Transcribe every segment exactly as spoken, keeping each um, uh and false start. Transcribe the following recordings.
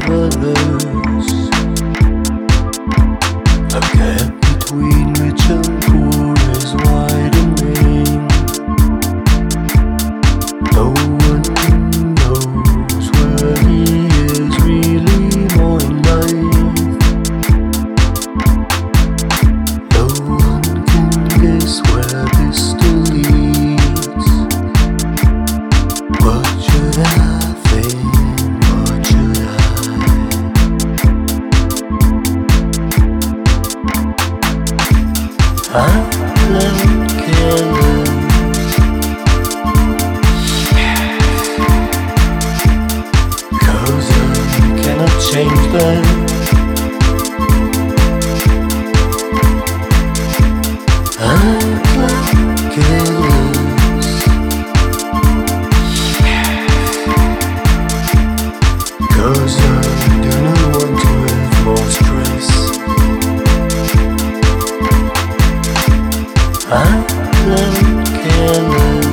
of others. The gap between rich and poor is widening. No one knows where he is really more in life. No one can guess where this still leads. What should I think? What should I? I'm left careless. Cause I cannot change that. I'm left careless. Cause I do not want to have more stress. I'm left careless.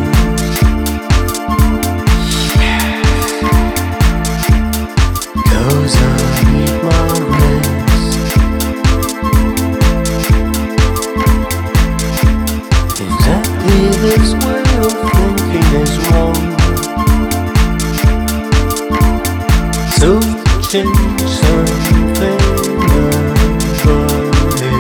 Cause I need my rest. Exactly this way of thinking is wrong. So change something about it.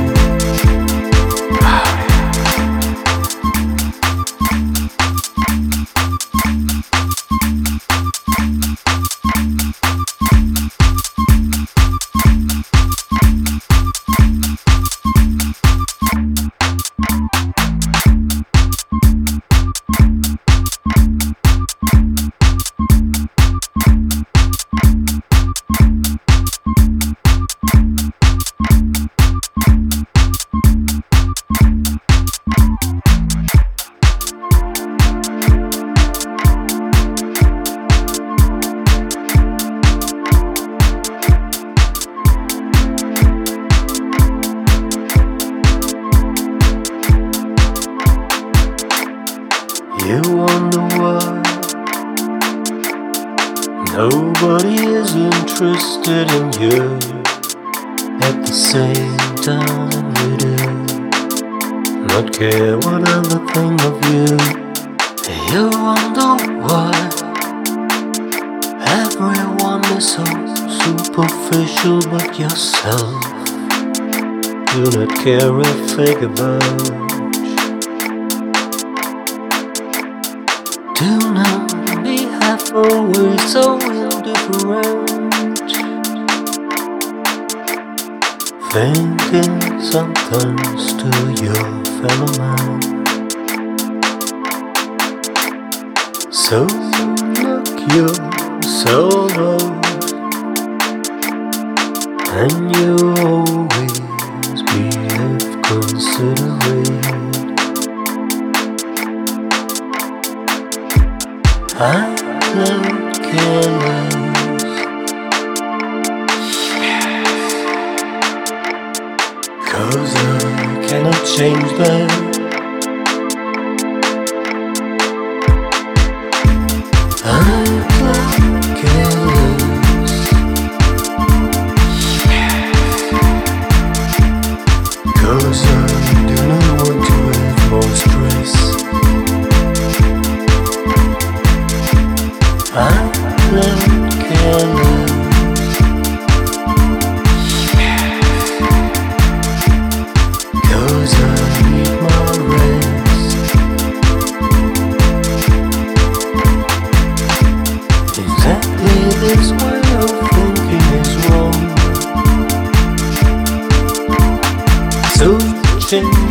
You wonder why nobody is interested in you at the same time you do. Not care what other think of you. You wonder why everyone is so superficial but yourself. Do not care a thing about. Do not be half always so indifferent. Thinking sometimes to your fellow man. So look yourself out, and you always be considerate. I'm left careless. Cause I cannot change that. I'm left careless. Cause I do not want to have more stress. I'm left careless. Cause I need my rest. Exactly this way of thinking is wrong. So change